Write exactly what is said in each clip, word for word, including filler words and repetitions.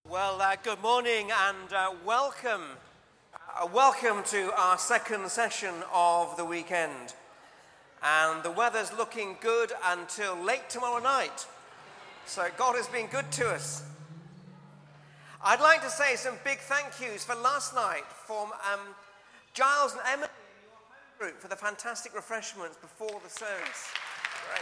Well, uh, good morning and uh, welcome. Uh, welcome to our second session of the weekend. And the weather's looking good until late tomorrow night. So God has been good to us. I'd like to say some big thank yous for last night from um, Giles and Emily in your home group for the fantastic refreshments before the service. Great.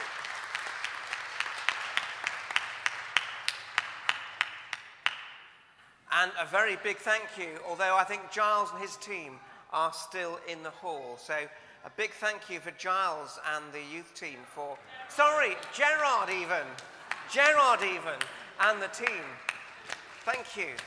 And a very big thank you, although I think Giles and his team are still in the hall. So a big thank you for Giles and the youth team for, sorry, Gerard even, Gerard even, and the team. Thank you.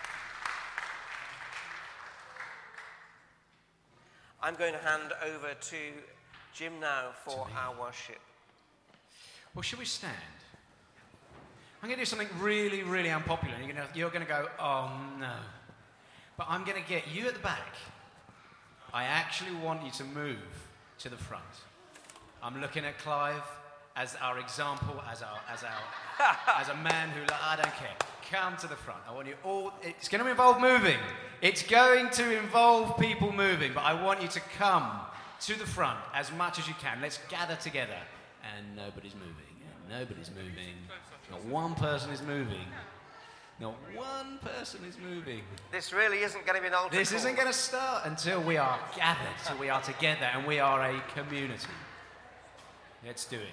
I'm going to hand over to Jim now for our worship. Well, should we stand? I'm going to do something really, really unpopular. You're going to, you're going to go, oh no. But I'm going to get you at the back. I actually want you to move to the front. I'm looking at Clive as our example, as our, as our, as a man who, I don't care. Come to the front. I want you all, it's going to involve moving. It's going to involve people moving, but I want you to come to the front as much as you can. Let's gather together. And nobody's moving. And nobody's moving. Not one person is moving. Not one person is moving. This really isn't going to be an altar This call. isn't going to start until we are gathered, until we are together, and we are a community. Let's do it.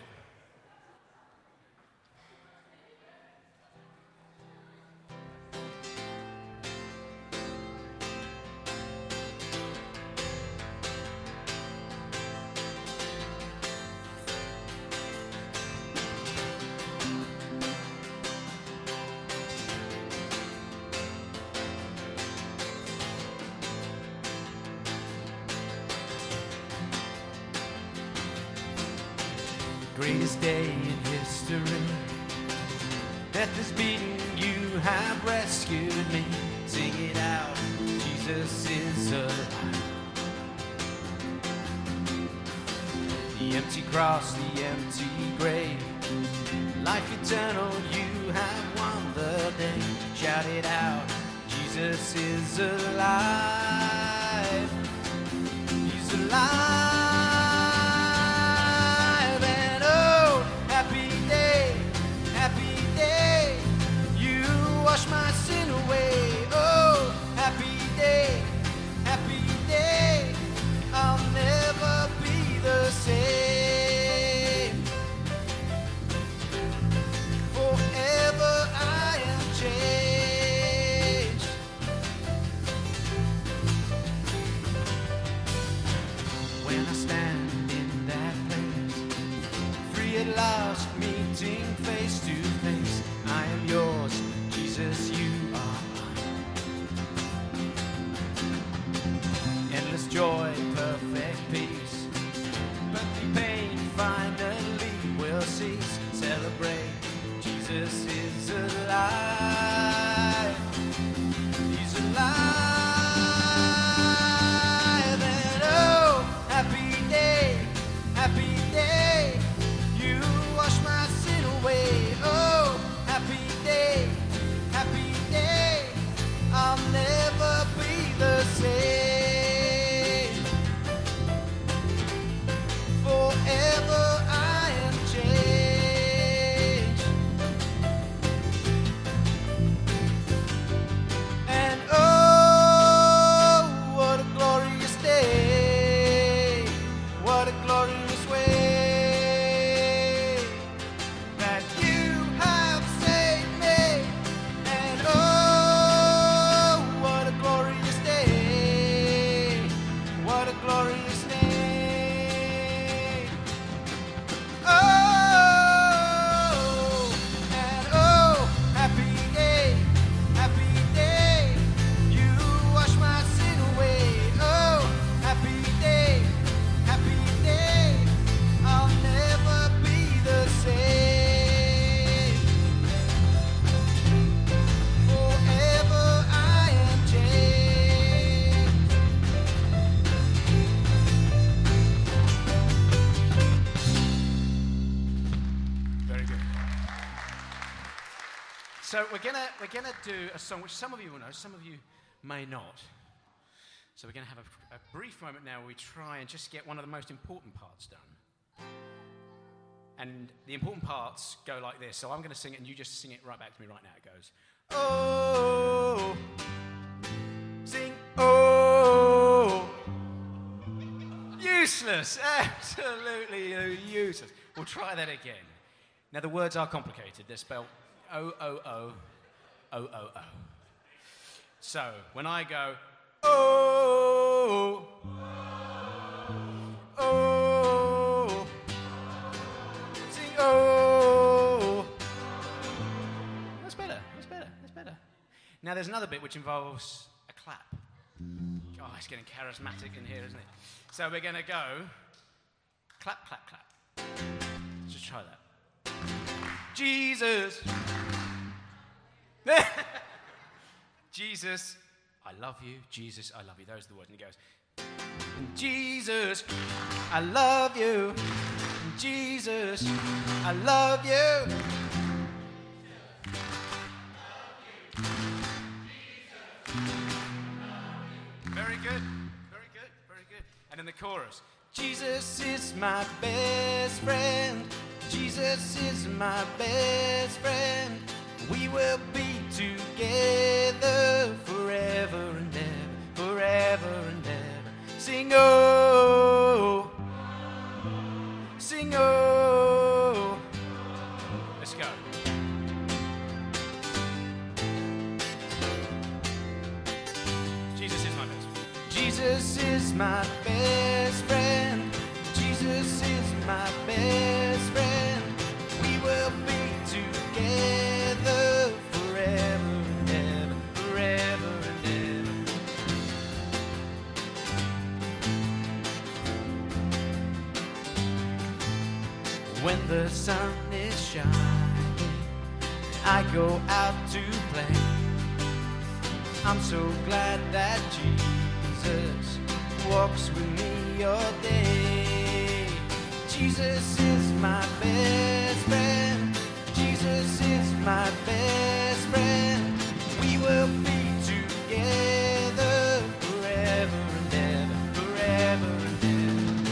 Greatest day in history. Death is beaten, you have rescued me. Sing it out, Jesus is alive. The empty cross, the empty grave. Life eternal, you have won the day. Shout it out, Jesus is alive. He's alive. Wash my sin away. Oh, happy day, happy day. I'll never be the same. Forever I am changed. So we're gonna we're gonna do a song which some of you will know, some of you may not. So we're gonna have a, a brief moment now where we try and just get one of the most important parts done. And the important parts go like this. So I'm gonna sing it, and you just sing it right back to me right now. It goes, oh, sing, oh, useless, absolutely useless. We'll try that again. Now the words are complicated. They're spelled O O O O O O. So when I go oh oh sing oh, that's better. That's better. That's better. Now there's another bit which involves a clap. Oh, it's getting charismatic in here, isn't it? So we're going to go clap, clap, clap. Let's just try that. Jesus. Jesus, I love you. Jesus, I love you. Those are the words. And he goes, Jesus, I love you. Jesus, I love you. Very good. Very good. Very good. And in the chorus, Jesus is my best friend. Jesus is my best friend. We will be together forever and ever, forever and ever. Sing oh, sing oh. Let's go. Jesus is my best friend. Jesus is my best friend. Jesus is my best friend. We will be together forever and ever, forever and ever. When the sun is shining, I go out to play. I'm so glad that Jesus walks with me all day. Jesus is my best friend. Jesus is my best friend. We will be together forever and ever, forever and ever.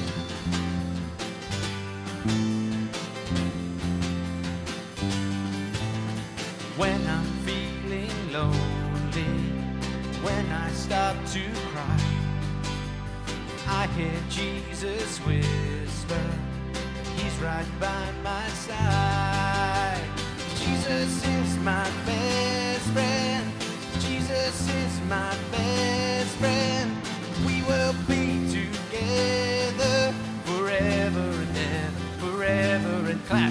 When I'm feeling lonely, when I start to cry, I hear Jesus whisper, he's right by my side. Jesus is my best friend. Jesus is my best friend. We will be together forever and ever, forever and clap.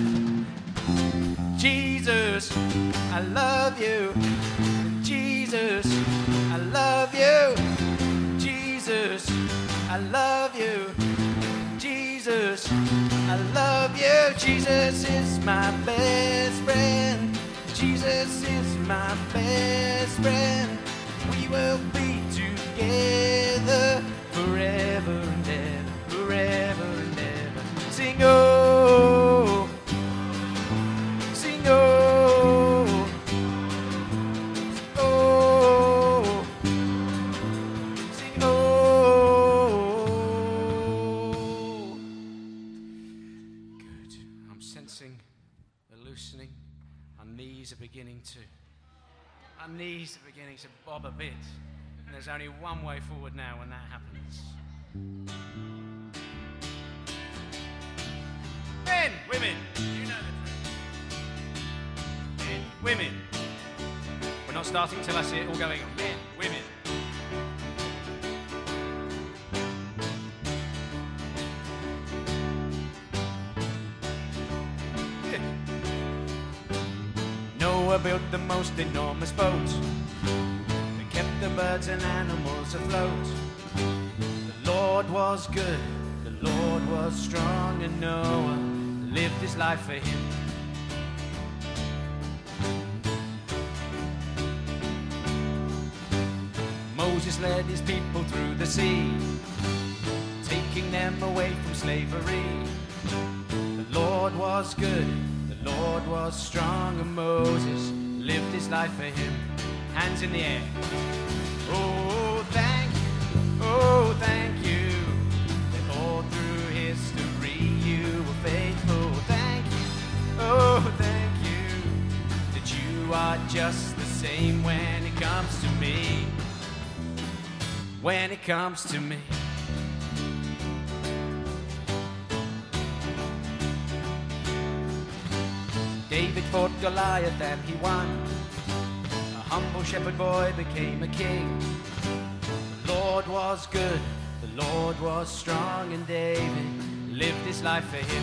Jesus, I love you. Jesus, I love you. Jesus, I love you. Jesus, I love you. Jesus is my best friend. Jesus is my best friend. We will be together forever and ever, forever and ever. Sing oh, sing oh, oh, sing oh. Good. I'm sensing the loosening. Our knees are beginning to, our knees are beginning to bob a bit. And there's only one way forward now when that happens. Men, women, you know the truth. Men, women. We're not starting till I see it all going on. Men, women. Noah built the most enormous boat that kept the birds and animals afloat. The Lord was good, the Lord was strong, and Noah lived his life for him. Moses led his people through the sea, taking them away from slavery. The Lord was good, the Lord was strong, and Moses lived his life for him. Hands in the air. Oh, thank you, oh, thank you, that all through history you were faithful. Thank you, oh, thank you, that you are just the same when it comes to me. When it comes to me. David fought Goliath and he won. A humble shepherd boy became a king. The Lord was good, the Lord was strong, and David lived his life for him.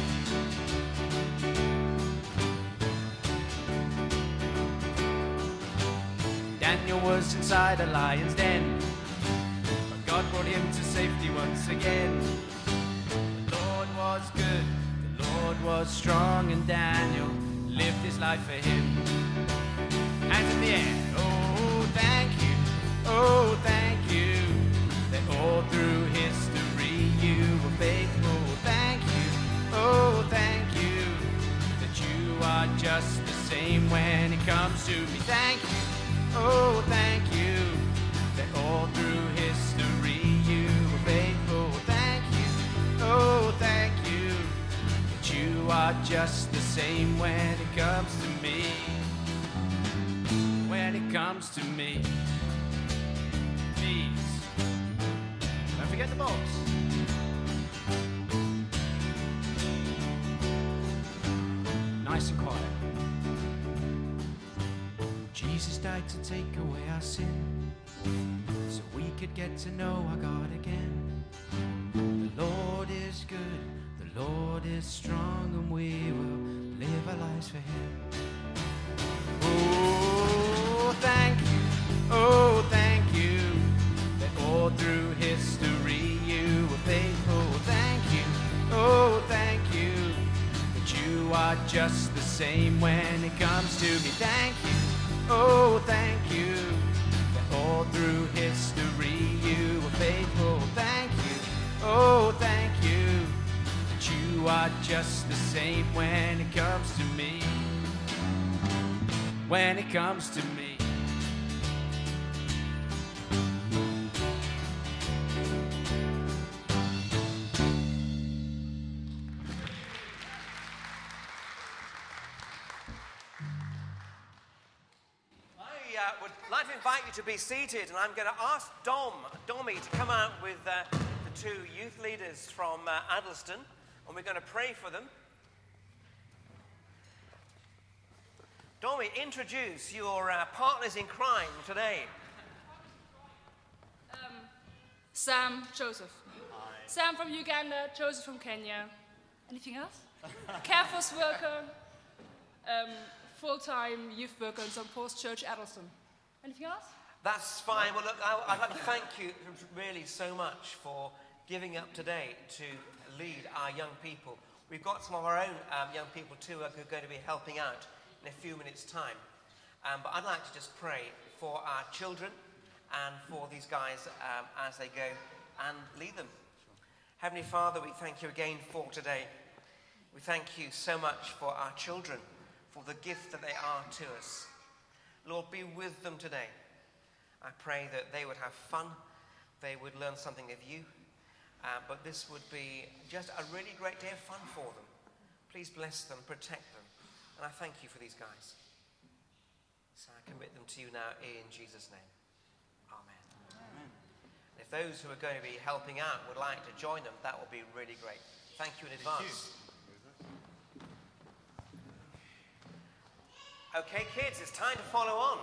Daniel was inside a lion's den, but God brought him to safety once again. The Lord was good, the Lord was strong, and Daniel lived his life for him. Hands in the air. Oh, thank you, oh, thank you, that all through history you were faithful. Thank you, oh, thank you, that you are just the same when it comes to me. Thank you, oh, thank you, that all through history you were faithful. Thank you, oh, thank you, that you are just the same when it comes to me. When it comes to me. Please, don't forget the box. Nice and quiet. Jesus died to take away our sin, so we could get to know our God again. The Lord is good, the Lord is strong, and we will live our lives for him. Oh, thank you, oh, thank you, that all through history you were faithful. Thank you, oh, thank you, that you are just the same when it comes to me. Thank you, oh, thank you, that all through history you were faithful. Thank you, oh, thank you, that you are just the same when it comes to me. When it comes to me. I uh, would like to invite you to be seated, and I'm going to ask Dom, Dommy to come out with uh, the two youth leaders from uh, Addleston, and we're going to pray for them. Dommy, introduce your uh, partners in crime today. Um, Sam, Joseph. Hi. Sam from Uganda, Joseph from Kenya. Anything else? Care force worker, um, full-time youth worker in Saint Paul's Church, Addleston. Anything else? That's fine. Well, look, I, I'd like to thank you really so much for giving up today to lead our young people. We've got some of our own um, young people too who are going to be helping out in a few minutes' time. Um, but I'd like to just pray for our children and for these guys um, as they go and lead them. Heavenly Father, we thank you again for today. We thank you so much for our children, for the gift that they are to us. Lord, be with them today. I pray that they would have fun, they would learn something of you, uh, but this would be just a really great day of fun for them. Please bless them, protect them, and I thank you for these guys. So I commit them to you now in Jesus' name. Amen. Amen. If those who are going to be helping out would like to join them, that would be really great. Thank you in advance. Okay, kids, it's time to follow on.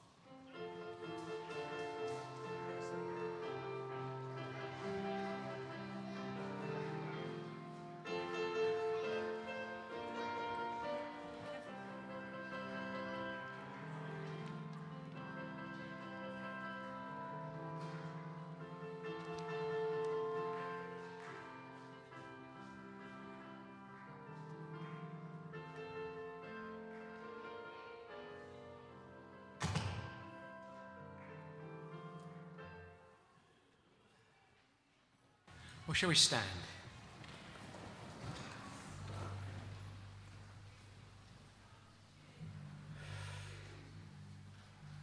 Or shall we stand?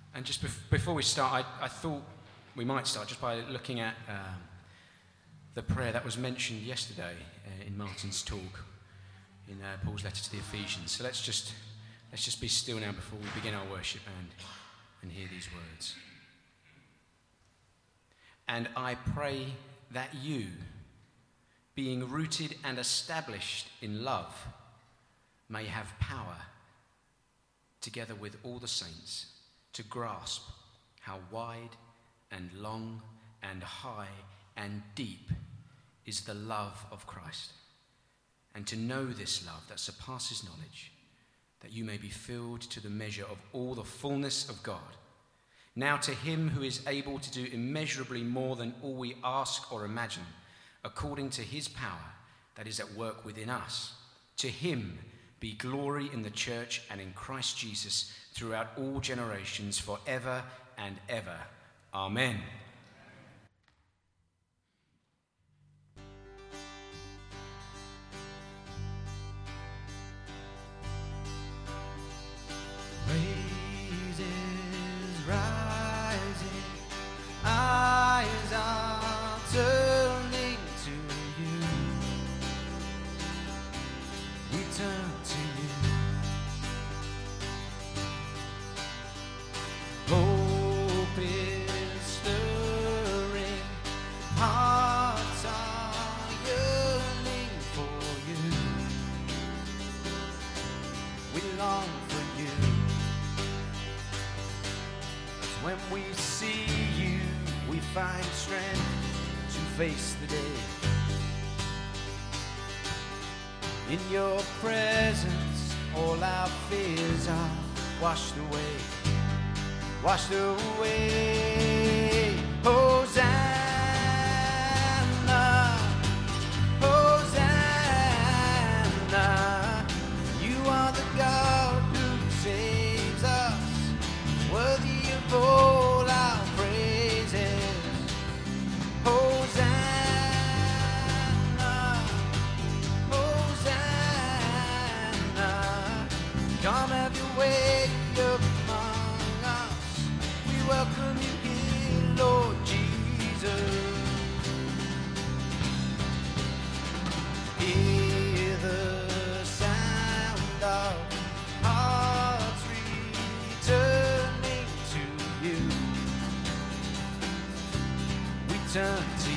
And just bef- before we start, I, I thought we might start just by looking at um, the prayer that was mentioned yesterday uh, in Martin's talk in uh, Paul's letter to the Ephesians. So let's just let's just be still now before we begin our worship and and hear these words. And I pray that you, being rooted and established in love, may have power, together with all the saints, to grasp how wide and long and high and deep is the love of Christ, and to know this love that surpasses knowledge, that you may be filled to the measure of all the fullness of God. Now to him who is able to do immeasurably more than all we ask or imagine, according to his power that is at work within us, to him be glory in the church and in Christ Jesus throughout all generations, forever and ever. Amen. Praises rising, eyes are turning to you. We turn to you. Hope is stirring, hearts are yearning for you. We long for you. When we see you, we find strength to face the day. In your presence, all our fears are washed away, washed away. Hosanna, Hosanna, you are the God who saves us, worthy of all our praises. Hosanna, Hosanna, come have your way among us. We welcome you here, Lord Jesus. Hear the sound of hearts returning to you. We turn to you.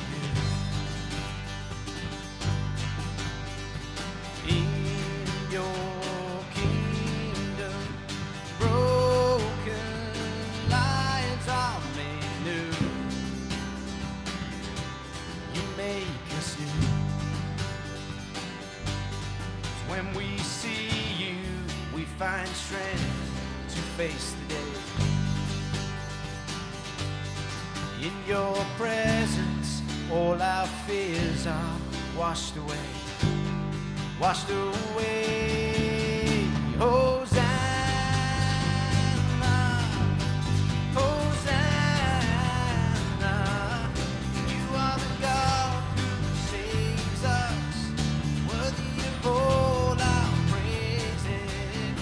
In your kingdom, broken lives are made new. You make us new. When we see you, we find strength to face the day. In your presence, all our fears are washed away, washed away. Hosanna, Hosanna, you are the God who saves us, worthy of all our praises.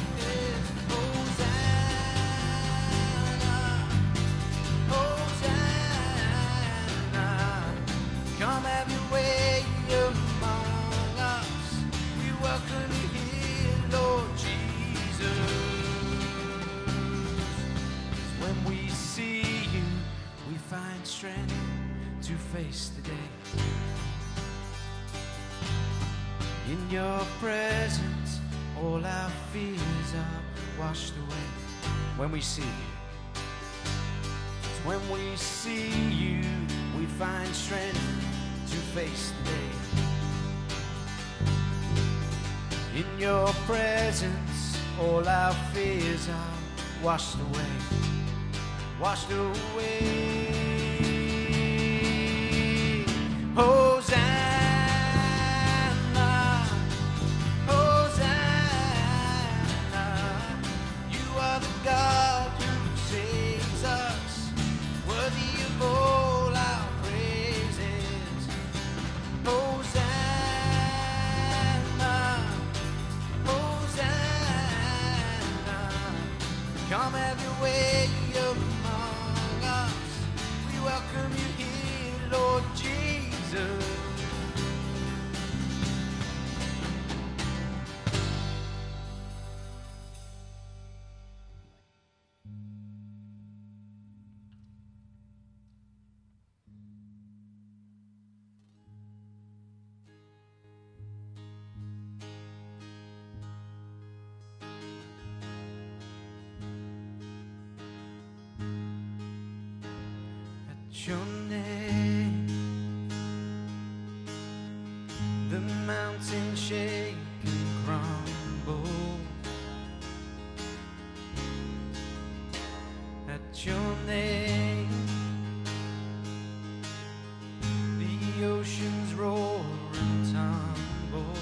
Hosanna, Hosanna, come have your way among us. We welcome you here, Lord Jesus. When we see you, we find strength to face the day. In your presence, all our fears are washed away. When we see you, when we see you, we find strength to face the day. In your presence, all our fears are washed away, washed away. Hosanna, Hosanna, you are the God who saves us, worthy of all our praises. Hosanna, Hosanna, come have your way among Your name, the mountains shake and crumble. At your name, the oceans roar and tumble.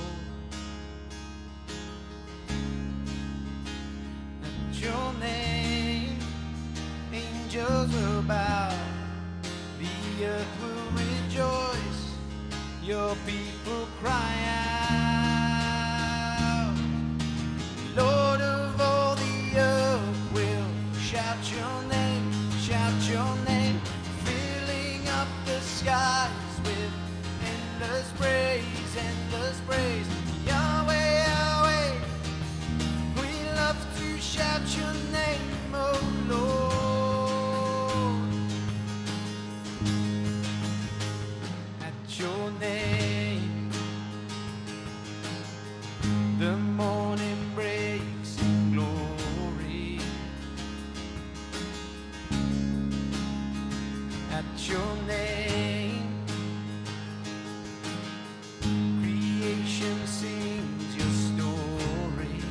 At your name, angels will bow. The earth will rejoice, your people cry out. Lord of all the earth will shout your name, shout your name, filling up the skies with endless praise, endless praise. Yahweh, Yahweh, we love to shout your name, oh Lord. Your name, the morning breaks in glory. At your name, creation sings your story.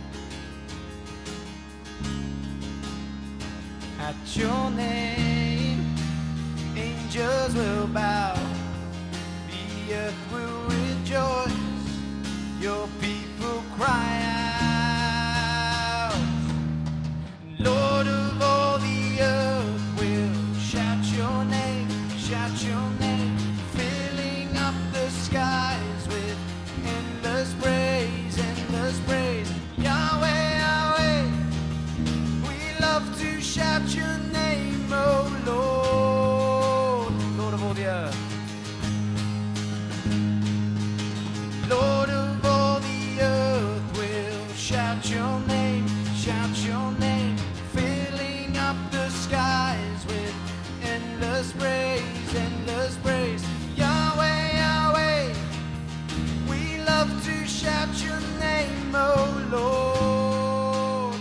At your name, angels will bow. The earth will rejoice, your people cry out. Lord of all the earth will shout your name, shout your name, filling up the skies with endless praise, endless praise. Yahweh, Yahweh, we love to shout your name, oh Lord, Lord of all the earth. Lord of all the earth will shout your name, shout your name, filling up the skies with endless praise, endless praise. Yahweh, Yahweh, we love to shout your name, oh Lord.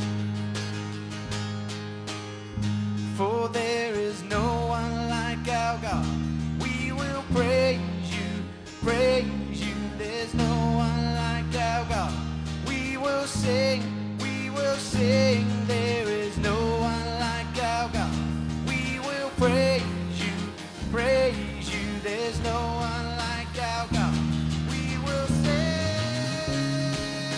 For there is no one like our God. We will praise you, praise you. There's no one like our God. We will sing, we will sing. There is no one like our God. We will praise you, praise you. There's no one like our God. We will sing.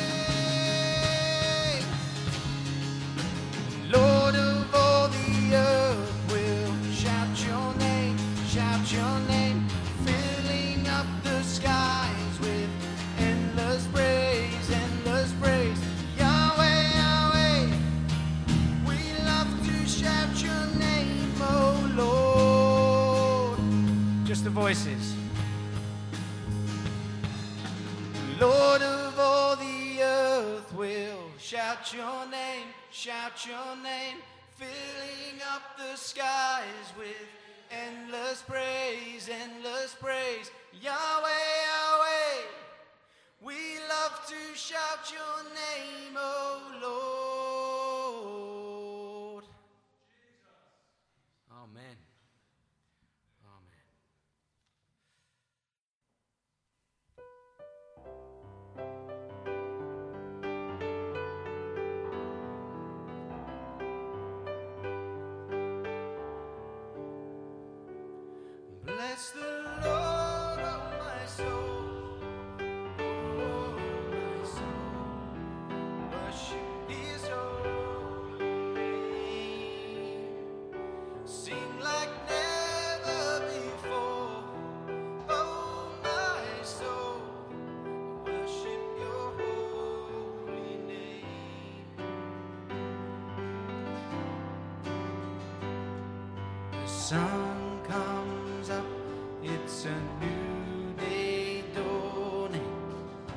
Lord of all the earth will shout your name, shout your name, filling up the skies with endless praise, endless praise. Yahweh, Yahweh, we love to shout your name, oh Lord. Just the voices. Lord of all the earth will shout your name, shout your name, filling up the skies with endless praise, endless praise. Yahweh, Yahweh, we love to shout your name, oh Lord. Amen. Amen. Bless the Lord, oh my soul, oh my soul, worship His holy name. Sing like never before, oh my soul, worship Your holy name. The sun comes up, it's a new day dawning.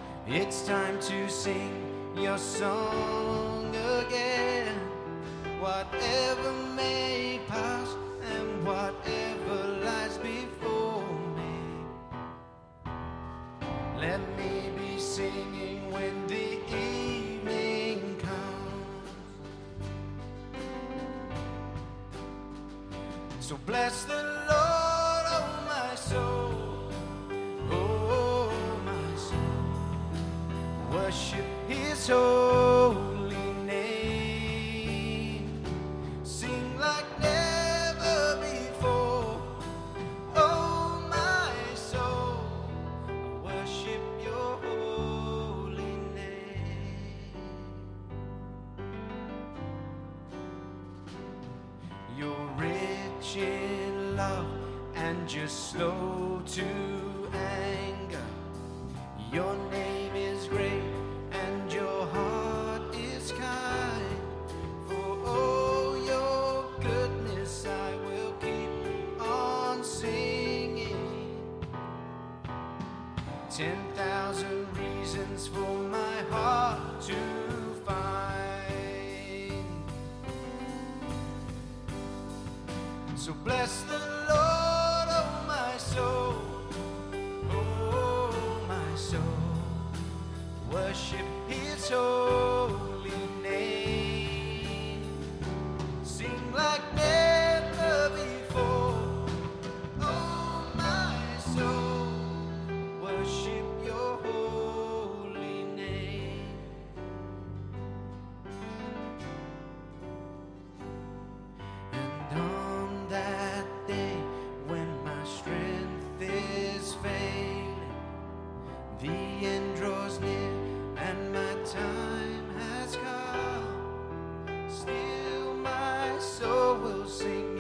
It's time to sing your song again. While whatever may pass and whatever lies before me. Let me be singing when the evening comes. So bless the Lord, oh my soul, oh my soul. Worship His holy name. Sing like never before, oh my soul. I worship your holy name. You're rich in love and you're slow to anger. Your name is great and your heart is kind. For all your goodness I will keep on singing. Ten thousand reasons for my heart to find. So bless the Lord, oh my soul, oh my soul. Worship His holy name. Sing like never before, oh my soul. Worship your holy name. And on that day when my strength is failing, the end draws near and my time has come. Still my soul will sing